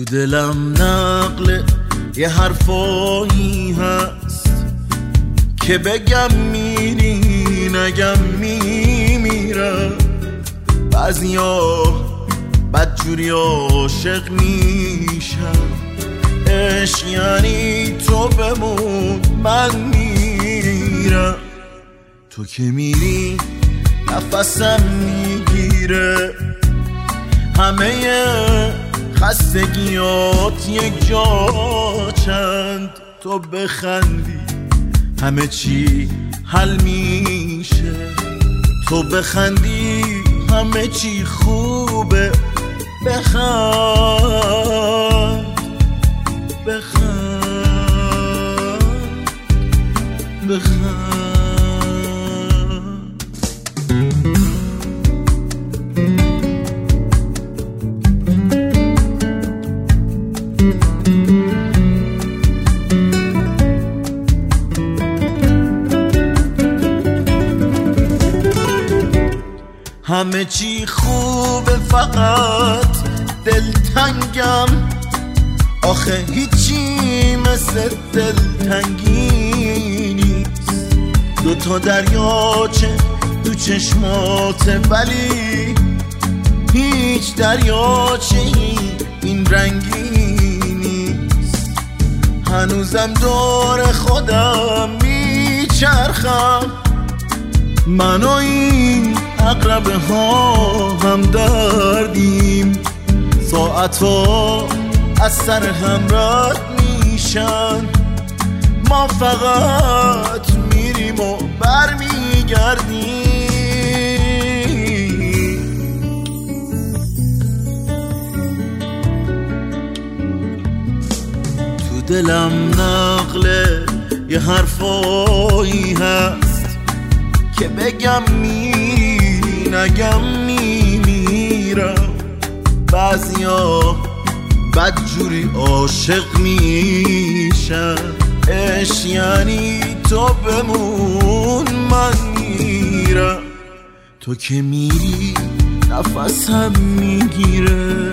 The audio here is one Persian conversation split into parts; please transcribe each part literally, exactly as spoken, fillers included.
تو دلم نقل یه حرفایی هست که بگم میری نگم میمیرم. بعضیا بدجوری عاشق میشم، عشق یعنی تو بمون من میرم. تو که میری نفسم میگیره، همه خستگیات یک جا چند. تو بخندی همه چی حل میشه، تو بخندی همه چی خوبه. بخند بخند بخند. همه چی خوبه فقط دلتنگم، آخه هیچی مثل دلتنگی نیست. دوتا دریاچه تو چشماته ولی هیچ دریاچه این رنگی نیست. هنوزم دور خودم میچرخم، من و این عقربه ها هم دردیم. ساعتا از سر هم رد میشن، ما فقط میریم و برمیگردیم. تو دلم نقل یه حرفایی هست که بگم میری نگم میمیرم. بعضیا بدجوری عاشق میشن، عشق یعنی تو بمون من میرم. تو که میری نفسم میگیره،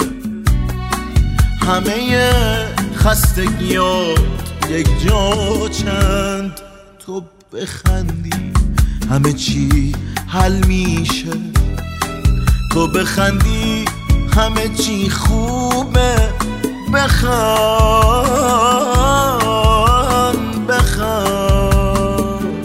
همه خستگیات یک جا چند. تو بخندی همه چی حل میشه، تو بخندی همه چی خوبه. بخند بخند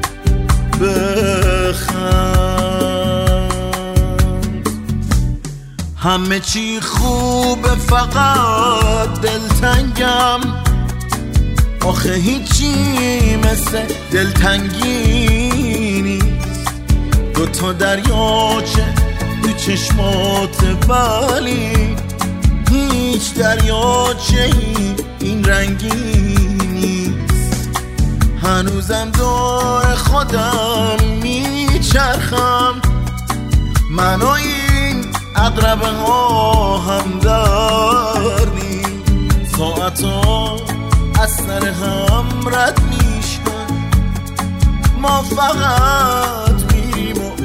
بخند. همه چی خوبه فقط دلتنگم، آخه هیچی مثل دلتنگی نیست. دوتا دریاچه تو چشمات ولی هیچ دریاچه این رنگی نیست. هنوزم دور خودم میچرخم، من و این عقربه ها هم دردیم. ساعتا از سر هم رد میشن، ما فقط میریم و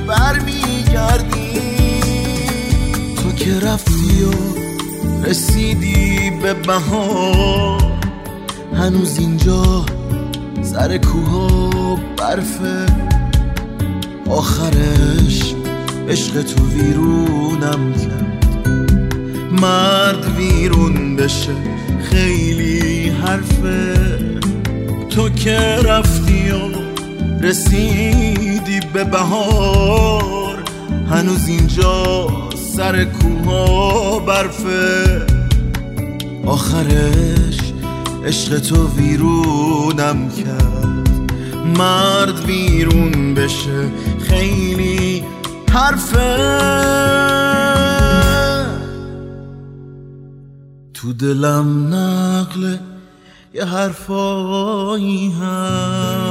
برمیگردیم. تو که رفتی و رسیدی به بهار، هنوز اینجا سر کوها برفه. آخرش عشق تو ویرونم کرد، مرد ویرون بشه خیلی حرفه. تو که رفتی و رسیدی به بهار، هنوز اینجا سر کوها برفه. آخرش عشق تو ویرونم کرد، مرد ویرون بشه خیلی حرفه. تو دلم نقل یه حرفایی هست